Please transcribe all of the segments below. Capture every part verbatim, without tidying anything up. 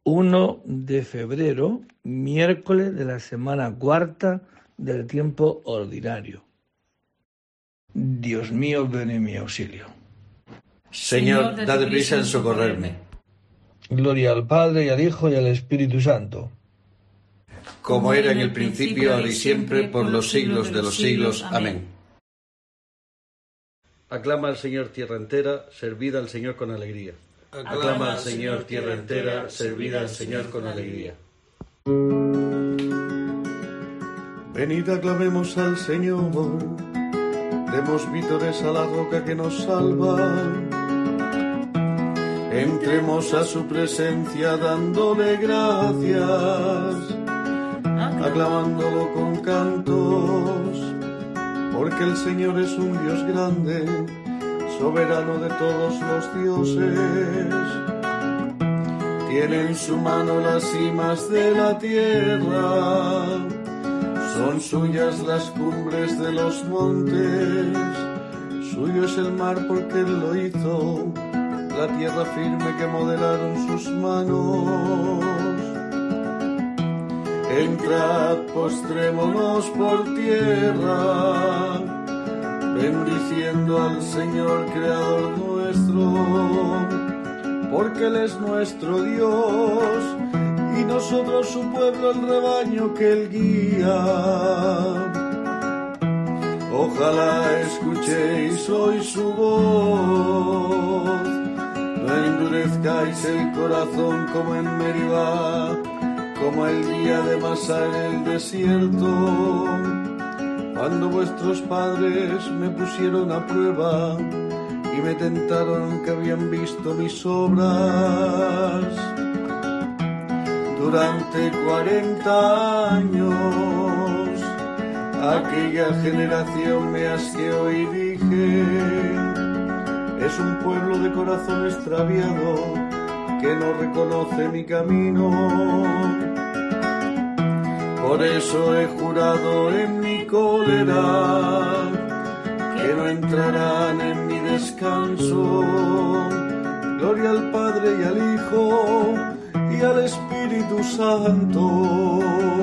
uno de febrero, miércoles de la semana cuarta del tiempo ordinario. Dios mío, ven en mi auxilio. Señor, dad prisa en socorrerme. Gloria al Padre, y al Hijo, y al Espíritu Santo. Como era en el principio, ahora y siempre, por los siglos de los siglos. Amén. Aclama al Señor tierra entera, servid al Señor con alegría. Aclama al Señor tierra entera, servid al Señor con alegría. Venid, aclamemos al Señor, demos vítores a la roca que nos salva. Entremos a su presencia dándole gracias, aclamándolo con cantos, porque el Señor es un Dios grande, soberano de todos los dioses. Tiene en su mano las cimas de la tierra, son suyas las cumbres de los montes, suyo es el mar porque Él lo hizo, la tierra firme que modelaron sus manos. Entrad, postrémonos por tierra, bendiciendo al Señor Creador nuestro, porque Él es nuestro Dios, y nosotros su pueblo, el rebaño que Él guía. Ojalá escuchéis hoy su voz, no endurezcáis el corazón como en Meribá, como el día de Masá en el desierto, cuando vuestros padres me pusieron a prueba y me tentaron que habían visto mis obras. Durante cuarenta años aquella generación me asqueó y dije: es un pueblo de corazón extraviado que no reconoce mi camino. Por eso he jurado en mi cólera que no entrarán en mi descanso. Gloria al Padre y al Hijo y al Espíritu Santo,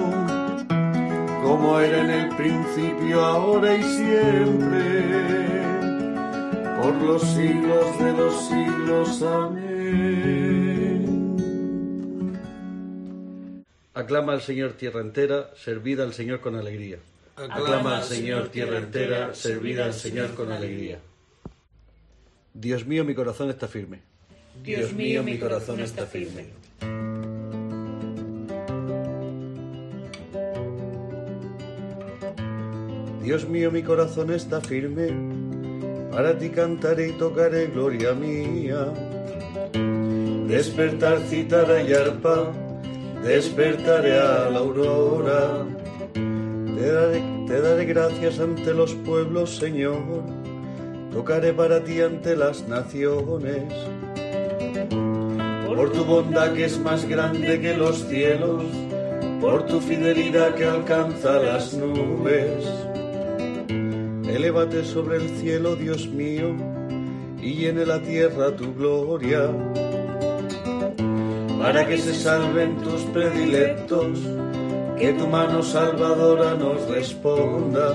como era en el principio, ahora y siempre, por los siglos de los siglos. Amén. Aclama al Señor tierra entera, servid al Señor con alegría. Aclama al Señor tierra entera, servid al Señor con alegría. Dios mío, mi corazón está firme. Dios mío, mi corazón está firme. Dios mío, mi corazón está firme, para ti cantaré y tocaré gloria mía. Despertar, cítara y arpa, despertaré a la aurora. Te daré, te daré gracias ante los pueblos, Señor, tocaré para ti ante las naciones. Por tu bondad que es más grande que los cielos, por tu fidelidad que alcanza las nubes. Elévate sobre el cielo, Dios mío, y llene la tierra tu gloria, para que se salven tus predilectos, que tu mano salvadora nos responda.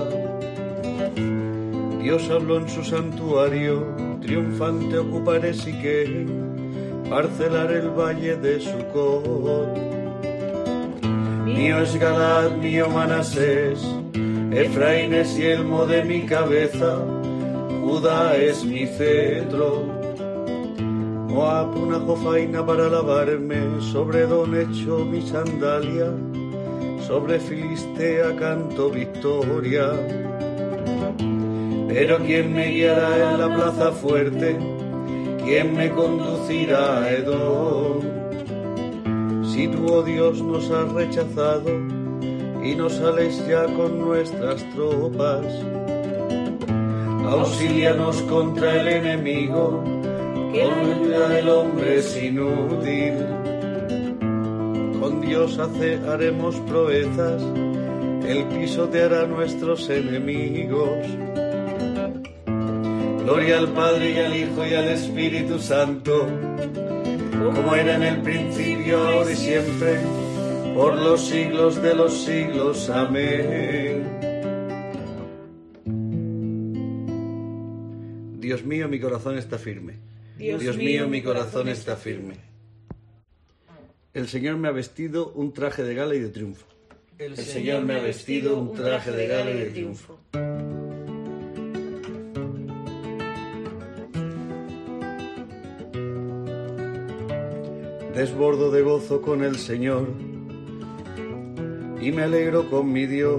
Dios habló en su santuario, triunfante ocuparé Siquem, parcelaré el valle de Sucot. Mío es Galaad, mío Manasés, Efraín es yelmo de mi cabeza, Judá es mi cetro. Moab una jofaina para lavarme, sobre Edom echo mi sandalia, sobre Filistea canto victoria. Pero ¿quién me guiará en la plaza fuerte? ¿Quién me conducirá a Edom? Si tú, oh Dios, nos has rechazado y no sales ya con nuestras tropas, auxílianos contra el enemigo, que la ayuda del hombre es inútil. Con Dios hace, haremos proezas, Él pisoteará nuestros enemigos. Gloria al Padre y al Hijo y al Espíritu Santo, como era en el principio, ahora y siempre, por los siglos de los siglos. Amén. Dios mío, mi corazón está firme. Dios, Dios mío, mi corazón está firme. El Señor me ha vestido un traje de gala y de triunfo. El, El Señor me ha vestido un traje de gala y de triunfo. Desbordo de gozo con el Señor y me alegro con mi Dios,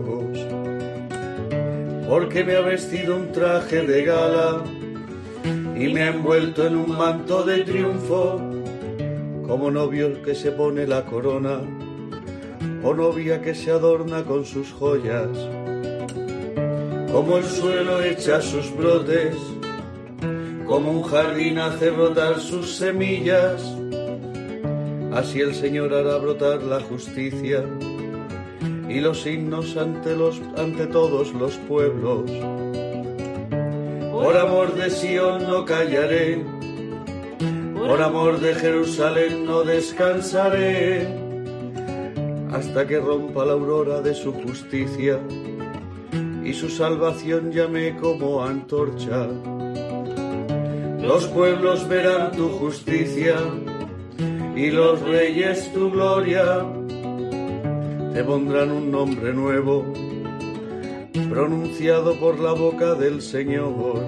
porque me ha vestido un traje de gala y me ha envuelto en un manto de triunfo, como novio que se pone la corona o novia que se adorna con sus joyas, como el suelo echa sus brotes, como un jardín hace brotar sus semillas, así el Señor hará brotar la justicia y los himnos ante, los, ante todos los pueblos. Por amor de Sion no callaré, por amor de Jerusalén no descansaré, hasta que rompa la aurora de su justicia y su salvación llame como antorcha. Los pueblos verán tu justicia y los reyes tu gloria. Te pondrán un nombre nuevo, pronunciado por la boca del Señor.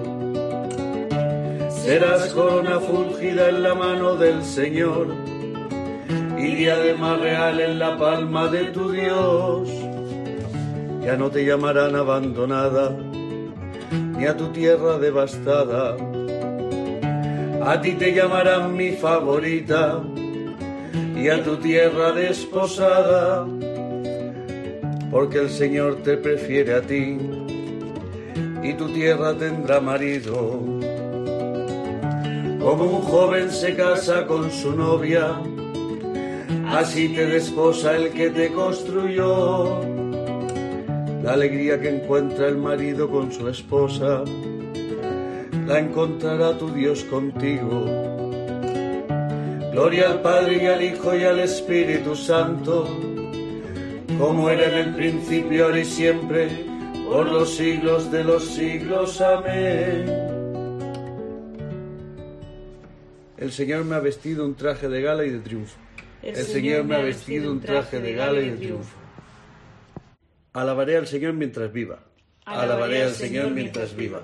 Serás corona fulgida en la mano del Señor y diadema real en la palma de tu Dios. Ya no te llamarán abandonada, ni a tu tierra devastada. A ti te llamarán mi favorita, y a tu tierra desposada, porque el Señor te prefiere a ti, y tu tierra tendrá marido. Como un joven se casa con su novia, así te desposa el que te construyó. La alegría que encuentra el marido con su esposa, la encontrará tu Dios contigo. Gloria al Padre y al Hijo y al Espíritu Santo, como era en el principio, ahora y siempre, por los siglos de los siglos. Amén. El Señor me ha vestido un traje de gala y de triunfo. El, el Señor me ha vestido un traje de gala y de triunfo. Alabaré al Señor mientras viva. Alabaré al Señor mientras viva.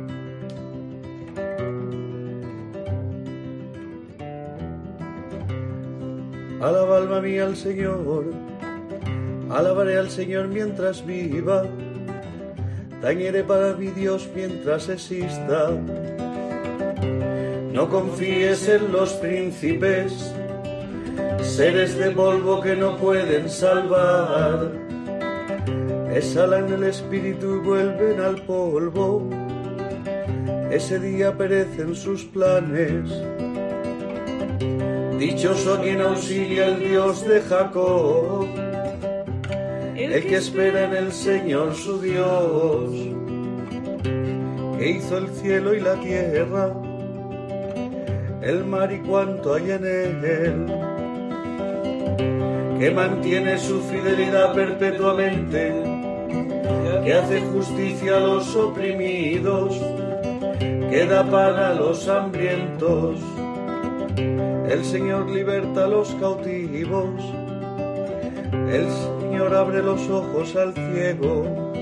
Alaba alma mía al Señor, alabaré al Señor mientras viva, tañeré para mi Dios mientras exista. No confíes en los príncipes, seres de polvo que no pueden salvar. Exhalan el espíritu y vuelven al polvo, ese día perecen sus planes. Dichoso quien auxilia el Dios de Jacob, el que espera en el Señor su Dios, que hizo el cielo y la tierra, el mar y cuanto hay en él, que mantiene su fidelidad perpetuamente, que hace justicia a los oprimidos, que da pan a los hambrientos. El Señor liberta a los cautivos, el Señor abre los ojos al ciego,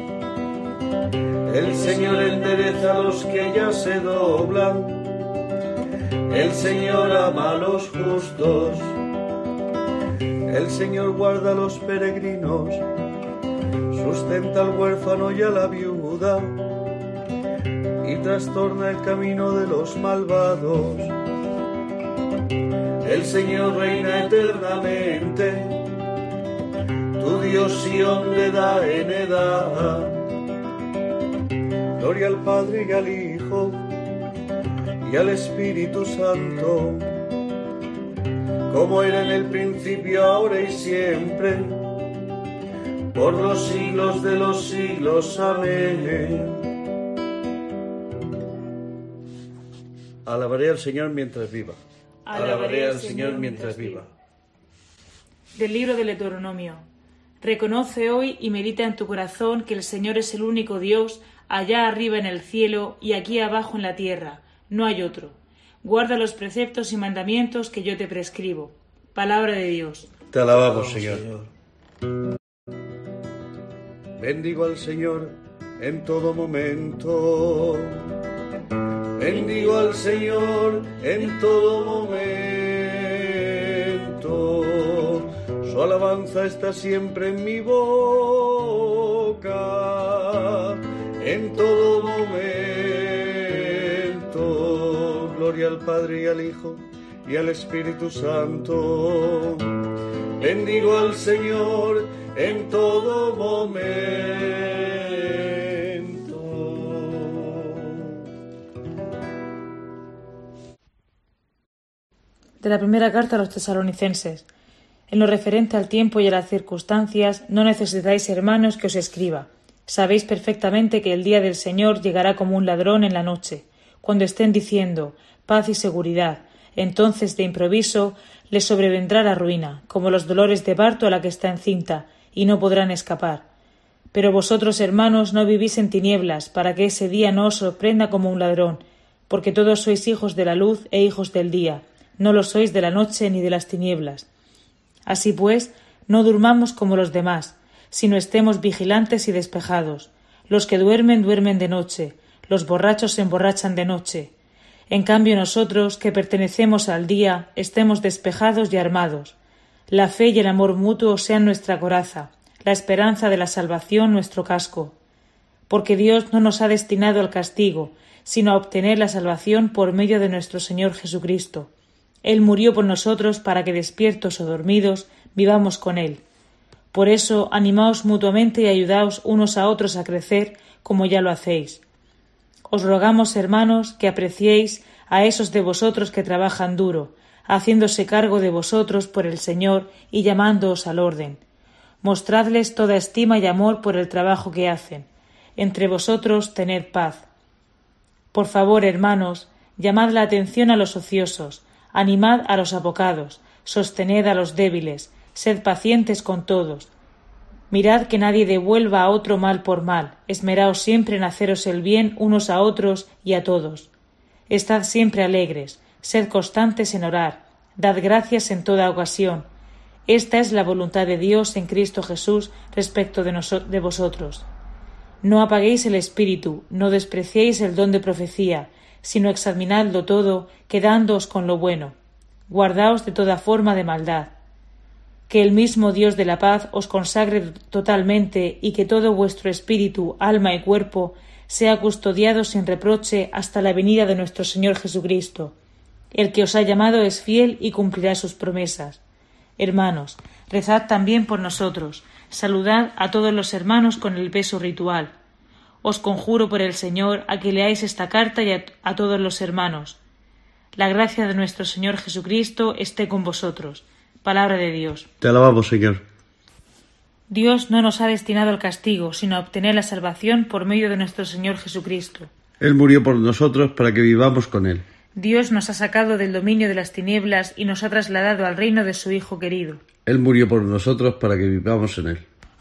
el Señor endereza a los que ya se doblan, el Señor ama a los justos, el Señor guarda a los peregrinos, sustenta al huérfano y a la viuda, y trastorna el camino de los malvados. El Señor reina eternamente, tu Dios Sión le da en edad. Gloria al Padre y al Hijo y al Espíritu Santo, como era en el principio, ahora y siempre, por los siglos de los siglos. Amén. Alabaré al Señor mientras viva. Alabaré al Señor mientras viva. Del libro del Deuteronomio. Reconoce hoy y medita en tu corazón que el Señor es el único Dios, allá arriba en el cielo y aquí abajo en la tierra. No hay otro. Guarda los preceptos y mandamientos que yo te prescribo. Palabra de Dios. Te alabamos, Señor. Bendigo al Señor en todo momento. Bendigo al Señor en todo momento. Su alabanza está siempre en mi boca. En todo momento. Gloria al Padre y al Hijo y al Espíritu Santo. Bendigo al Señor en todo momento. De la primera carta a los tesalonicenses. En lo referente al tiempo y a las circunstancias, no necesitáis, hermanos, que os escriba. Sabéis perfectamente que el día del Señor llegará como un ladrón en la noche, cuando estén diciendo paz y seguridad. Entonces, de improviso, les sobrevendrá la ruina, como los dolores de parto a la que está encinta, y no podrán escapar. Pero vosotros, hermanos, no vivís en tinieblas, para que ese día no os sorprenda como un ladrón, porque todos sois hijos de la luz e hijos del día, no lo sois de la noche ni de las tinieblas. Así pues, no durmamos como los demás, sino estemos vigilantes y despejados. Los que duermen, duermen de noche, los borrachos se emborrachan de noche. En cambio nosotros, que pertenecemos al día, estemos despejados y armados. La fe y el amor mutuo sean nuestra coraza, la esperanza de la salvación nuestro casco. Porque Dios no nos ha destinado al castigo, sino a obtener la salvación por medio de nuestro Señor Jesucristo. Él murió por nosotros para que, despiertos o dormidos, vivamos con Él. Por eso, animaos mutuamente y ayudaos unos a otros a crecer, como ya lo hacéis. Os rogamos, hermanos, que apreciéis a esos de vosotros que trabajan duro, haciéndose cargo de vosotros por el Señor y llamándoos al orden. Mostradles toda estima y amor por el trabajo que hacen. Entre vosotros tened paz. Por favor, hermanos, llamad la atención a los ociosos, animad a los apocados, sostened a los débiles, sed pacientes con todos. Mirad que nadie devuelva a otro mal por mal, esmeraos siempre en haceros el bien unos a otros y a todos. Estad siempre alegres, sed constantes en orar, dad gracias en toda ocasión. Esta es la voluntad de Dios en Cristo Jesús respecto de, noso- de vosotros. No apaguéis el espíritu, no despreciéis el don de profecía, sino examinadlo todo, quedándoos con lo bueno. Guardaos de toda forma de maldad. Que el mismo Dios de la paz os consagre totalmente y que todo vuestro espíritu, alma y cuerpo sea custodiado sin reproche hasta la venida de nuestro Señor Jesucristo. El que os ha llamado es fiel y cumplirá sus promesas. Hermanos, rezad también por nosotros, saludad a todos los hermanos con el beso ritual. Os conjuro por el Señor a que leáis esta carta y a, a todos los hermanos. La gracia de nuestro Señor Jesucristo esté con vosotros. Palabra de Dios. Te alabamos, Señor. Dios no nos ha destinado al castigo, sino a obtener la salvación por medio de nuestro Señor Jesucristo. Él murió por nosotros para que vivamos con Él. Dios nos ha sacado del dominio de las tinieblas y nos ha trasladado al reino de su Hijo querido. Él murió por nosotros para que vivamos en Él.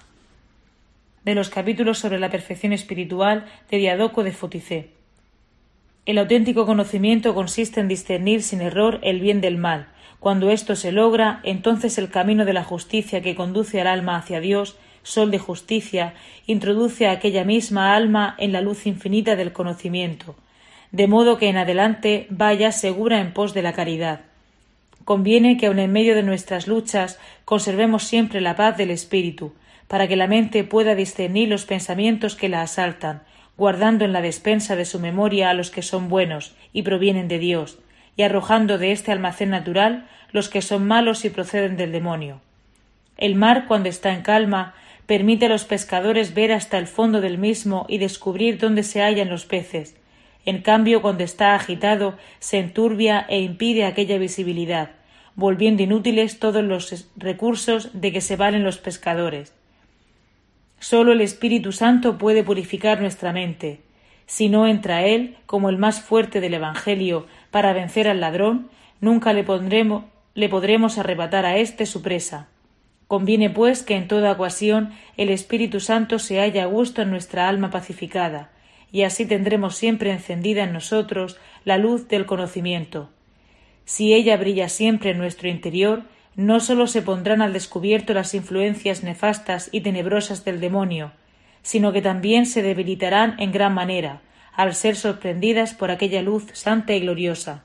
De los capítulos sobre la perfección espiritual de Diadoco de Foticé. El auténtico conocimiento consiste en discernir sin error el bien del mal. Cuando esto se logra, entonces el camino de la justicia que conduce al alma hacia Dios, sol de justicia, introduce a aquella misma alma en la luz infinita del conocimiento, de modo que en adelante vaya segura en pos de la caridad. Conviene que aun en medio de nuestras luchas conservemos siempre la paz del espíritu, para que la mente pueda discernir los pensamientos que la asaltan, guardando en la despensa de su memoria a los que son buenos y provienen de Dios, y arrojando de este almacén natural los que son malos y proceden del demonio. El mar, cuando está en calma, permite a los pescadores ver hasta el fondo del mismo y descubrir dónde se hallan los peces. En cambio, cuando está agitado, se enturbia e impide aquella visibilidad, volviendo inútiles todos los recursos de que se valen los pescadores. Sólo el Espíritu Santo puede purificar nuestra mente. Si no entra Él, como el más fuerte del Evangelio, para vencer al ladrón, nunca le, pondremos, le podremos arrebatar a éste su presa. Conviene, pues, que en toda ocasión el Espíritu Santo se halle a gusto en nuestra alma pacificada, y así tendremos siempre encendida en nosotros la luz del conocimiento. Si ella brilla siempre en nuestro interior, no sólo se pondrán al descubierto las influencias nefastas y tenebrosas del demonio, sino que también se debilitarán en gran manera, al ser sorprendidas por aquella luz santa y gloriosa.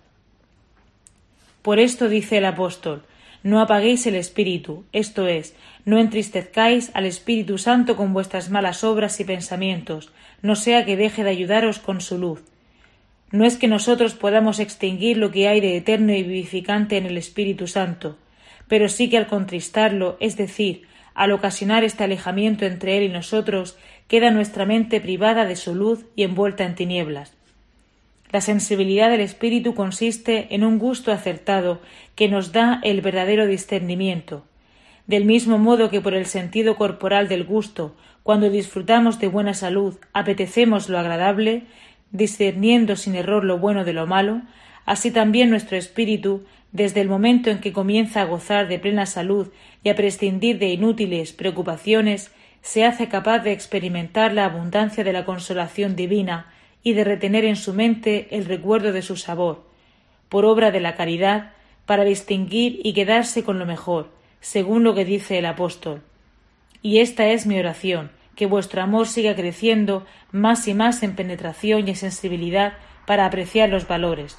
Por esto dice el apóstol: no apaguéis el espíritu, esto es, no entristezcáis al Espíritu Santo con vuestras malas obras y pensamientos, no sea que deje de ayudaros con su luz. No es que nosotros podamos extinguir lo que hay de eterno y vivificante en el Espíritu Santo, pero sí que al contristarlo, es decir, al ocasionar este alejamiento entre él y nosotros, queda nuestra mente privada de su luz y envuelta en tinieblas. La sensibilidad del espíritu consiste en un gusto acertado que nos da el verdadero discernimiento. Del mismo modo que por el sentido corporal del gusto, cuando disfrutamos de buena salud, apetecemos lo agradable, discerniendo sin error lo bueno de lo malo, así también nuestro espíritu, desde el momento en que comienza a gozar de plena salud y a prescindir de inútiles preocupaciones, se hace capaz de experimentar la abundancia de la consolación divina y de retener en su mente el recuerdo de su sabor, por obra de la caridad, para distinguir y quedarse con lo mejor, según lo que dice el apóstol. Y esta es mi oración, que vuestro amor siga creciendo más y más en penetración y en sensibilidad para apreciar los valores.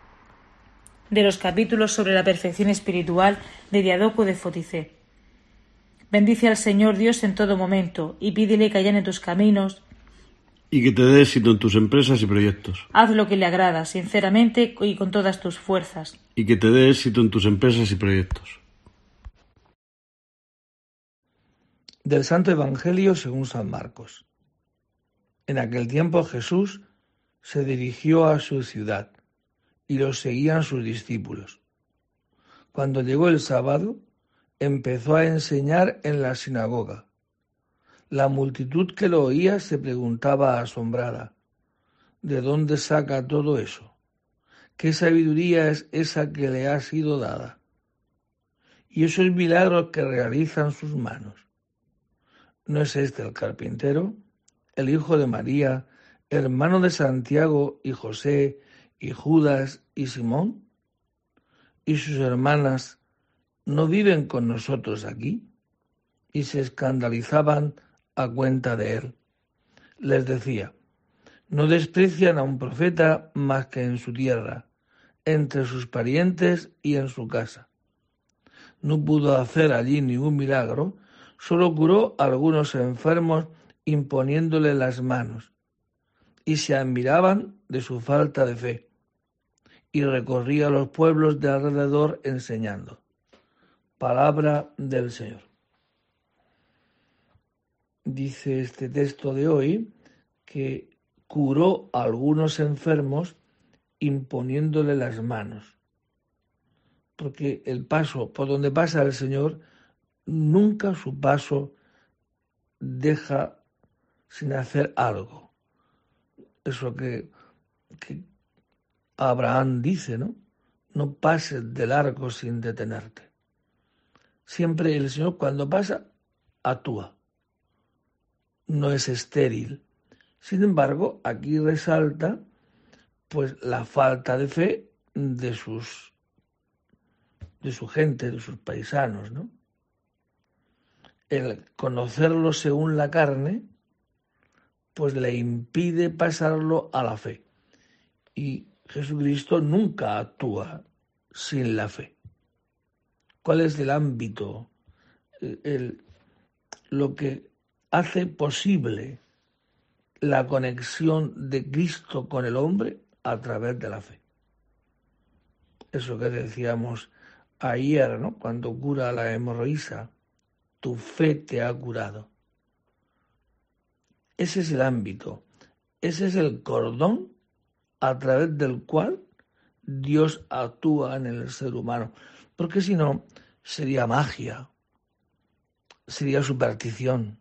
De los capítulos sobre la perfección espiritual de Diadoco de Foticé. Bendice al Señor Dios en todo momento, y pídele que allane tus caminos, y que te dé éxito en tus empresas y proyectos. Haz lo que le agrada, sinceramente y con todas tus fuerzas. Y que te dé éxito en tus empresas y proyectos. Del Santo Evangelio según San Marcos. En aquel tiempo Jesús se dirigió a su ciudad, y lo seguían sus discípulos. Cuando llegó el sábado, empezó a enseñar en la sinagoga. La multitud que lo oía se preguntaba asombrada: ¿de dónde saca todo eso? ¿Qué sabiduría es esa que le ha sido dada? Y esos milagros que realizan sus manos. ¿No es este el carpintero, el hijo de María, hermano de Santiago y José y Judas y Simón? ¿Y sus hermanas no viven con nosotros aquí? Y se escandalizaban a cuenta de él. Les decía: no desprecian a un profeta más que en su tierra, entre sus parientes y en su casa. No pudo hacer allí ningún milagro, solo curó a algunos enfermos imponiéndole las manos, y se admiraban de su falta de fe, y recorría los pueblos de alrededor enseñando. Palabra del Señor. Dice este texto de hoy que curó a algunos enfermos imponiéndole las manos. Porque el paso por donde pasa el Señor, nunca su paso deja sin hacer algo. Eso que, que Abraham dice, ¿no? No pases de largo sin detenerte. Siempre el Señor, cuando pasa, actúa. No es estéril. Sin embargo, aquí resalta pues la falta de fe de sus de su gente, de sus paisanos, ¿no? El conocerlo según la carne, pues le impide pasarlo a la fe. Y Jesucristo nunca actúa sin la fe. ¿Cuál es el ámbito, el, el, lo que hace posible la conexión de Cristo con el hombre? A través de la fe. Eso que decíamos ayer, ¿no? Cuando cura la hemorroísa, tu fe te ha curado. Ese es el ámbito, ese es el cordón a través del cual Dios actúa en el ser humano. Porque si no, sería magia, sería superstición.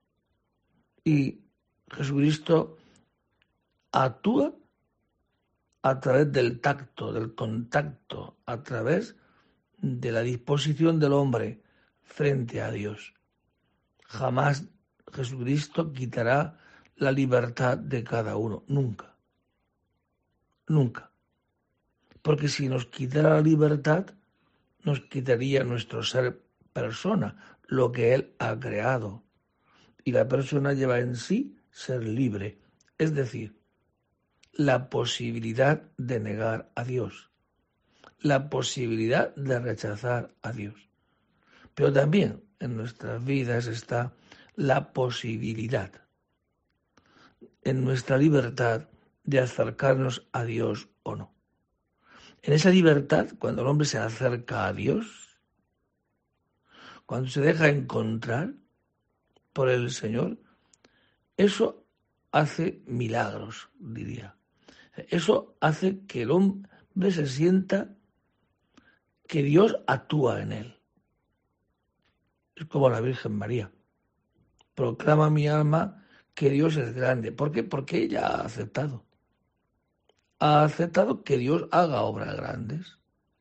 Y Jesucristo actúa a través del tacto, del contacto, a través de la disposición del hombre frente a Dios. Jamás Jesucristo quitará la libertad de cada uno, nunca, nunca. Porque si nos quitara la libertad, nos quitaría nuestro ser persona, lo que Él ha creado. Y la persona lleva en sí ser libre, es decir, la posibilidad de negar a Dios, la posibilidad de rechazar a Dios. Pero también en nuestras vidas está la posibilidad, en nuestra libertad, de acercarnos a Dios o no. En esa libertad, cuando el hombre se acerca a Dios, cuando se deja encontrar por el Señor, eso hace milagros, diría. Eso hace que el hombre se sienta que Dios actúa en él. Es como la Virgen María. Proclama mi alma que Dios es grande. ¿Por qué? Porque ella ha aceptado. Ha aceptado que Dios haga obras grandes.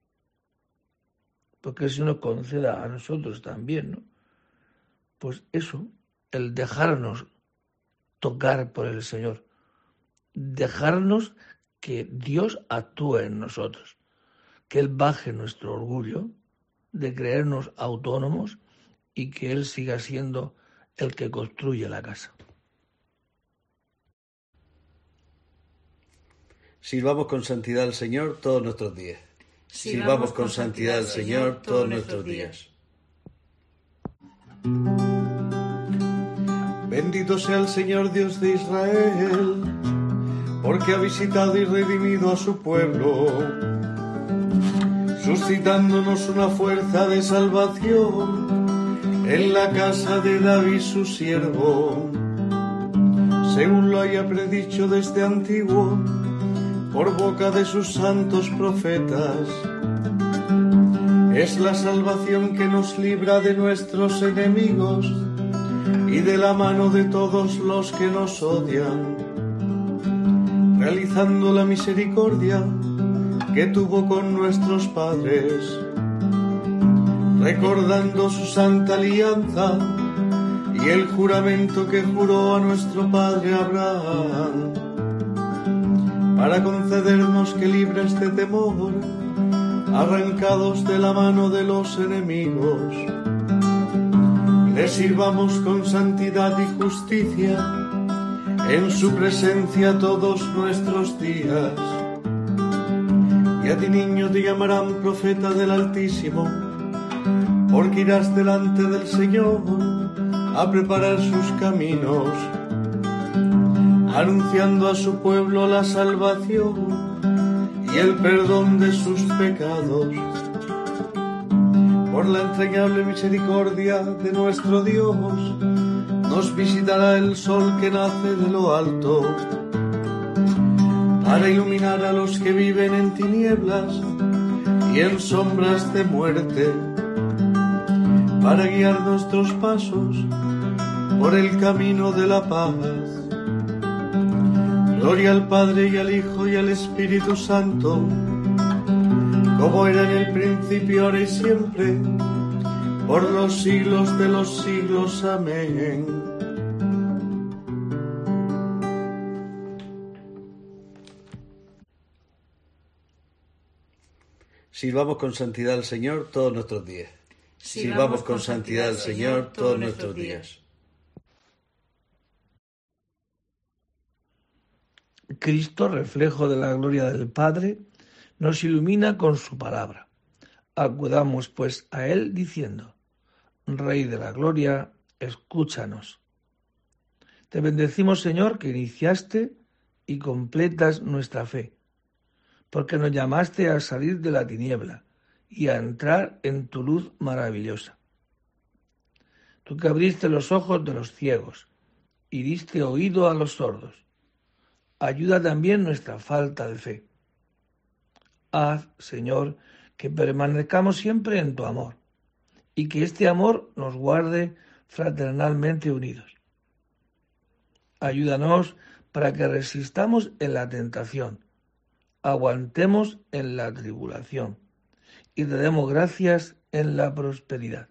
Porque si nos conceda a nosotros también, ¿no? Pues eso, el dejarnos tocar por el Señor, dejarnos que Dios actúe en nosotros, que Él baje nuestro orgullo de creernos autónomos y que Él siga siendo el que construye la casa. Sirvamos con santidad al Señor todos nuestros días. Sirvamos con santidad al Señor todos nuestros días. Bendito sea el Señor Dios de Israel, porque ha visitado y redimido a su pueblo, suscitándonos una fuerza de salvación en la casa de David su siervo, según lo haya predicho desde antiguo por boca de sus santos profetas. Es la salvación que nos libra de nuestros enemigos y de la mano de todos los que nos odian, realizando la misericordia que tuvo con nuestros padres, recordando su santa alianza y el juramento que juró a nuestro padre Abraham, para concedernos que, libres de temor, arrancados de la mano de los enemigos, le sirvamos con santidad y justicia en su presencia todos nuestros días. Y a ti, niño, te llamarán profeta del Altísimo, porque irás delante del Señor a preparar sus caminos, anunciando a su pueblo la salvación y el perdón de sus pecados. Por la entrañable misericordia de nuestro Dios, nos visitará el sol que nace de lo alto, para iluminar a los que viven en tinieblas y en sombras de muerte, para guiar nuestros pasos por el camino de la paz. Gloria al Padre y al Hijo y al Espíritu Santo, como era en el principio, ahora y siempre, por los siglos de los siglos. Amén. Sirvamos con santidad al Señor todos nuestros días. Sirvamos con santidad al Señor todos nuestros días. Cristo, reflejo de la gloria del Padre, nos ilumina con su palabra. Acudamos pues a Él diciendo: Rey de la gloria, escúchanos. Te bendecimos, Señor, que iniciaste y completas nuestra fe, porque nos llamaste a salir de la tiniebla y a entrar en tu luz maravillosa. Tú que abriste los ojos de los ciegos y diste oído a los sordos, ayuda también nuestra falta de fe. Haz, Señor, que permanezcamos siempre en tu amor, y que este amor nos guarde fraternalmente unidos. Ayúdanos para que resistamos en la tentación, aguantemos en la tribulación y te demos gracias en la prosperidad.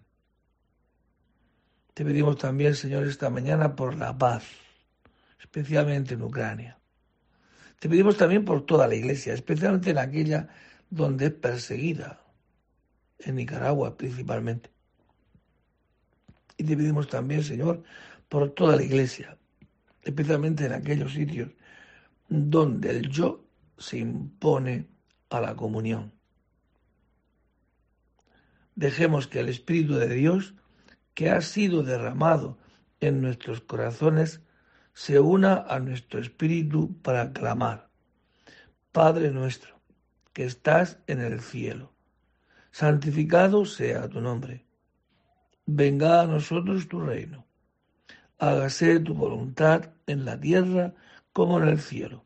Te pedimos también, Señor, esta mañana por la paz, especialmente en Ucrania. Te pedimos también por toda la Iglesia, especialmente en aquella donde es perseguida, en Nicaragua principalmente. Y te pedimos también, Señor, por toda la Iglesia, especialmente en aquellos sitios donde el yo se impone a la comunión. Dejemos que el Espíritu de Dios, que ha sido derramado en nuestros corazones, se una a nuestro espíritu para clamar: Padre nuestro, que estás en el cielo, santificado sea tu nombre. Venga a nosotros tu reino. Hágase tu voluntad en la tierra como en el cielo.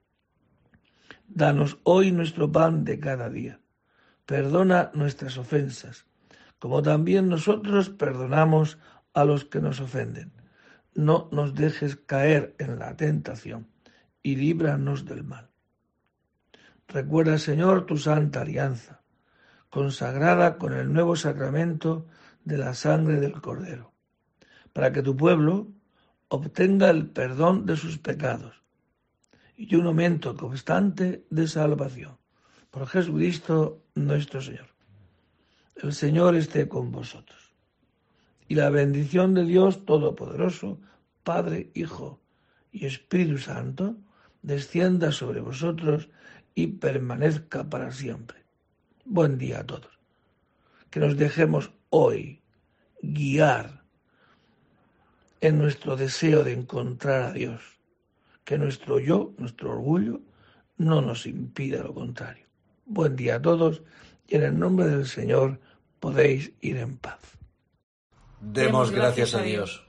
Danos hoy nuestro pan de cada día. Perdona nuestras ofensas, como también nosotros perdonamos a los que nos ofenden. No nos dejes caer en la tentación y líbranos del mal. Recuerda, Señor, tu santa alianza, consagrada con el nuevo sacramento de la sangre del Cordero, para que tu pueblo obtenga el perdón de sus pecados y un aumento constante de salvación. Por Jesucristo nuestro Señor. El Señor esté con vosotros. Y la bendición de Dios Todopoderoso, Padre, Hijo y Espíritu Santo, descienda sobre vosotros y permanezca para siempre. Buen día a todos. Que nos dejemos hoy guiar en nuestro deseo de encontrar a Dios. Que nuestro yo, nuestro orgullo, no nos impida lo contrario. Buen día a todos y en el nombre del Señor podéis ir en paz. Demos gracias a Dios.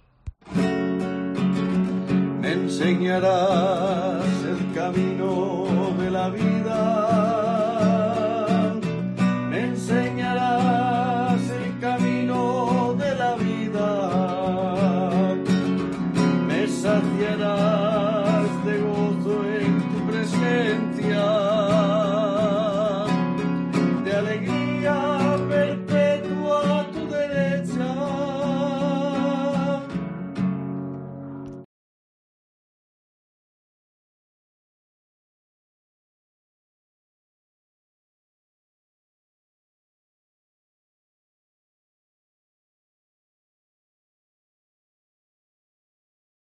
Me enseñarás el camino de la vida. Me enseñarás el camino de la vida. Me saciarás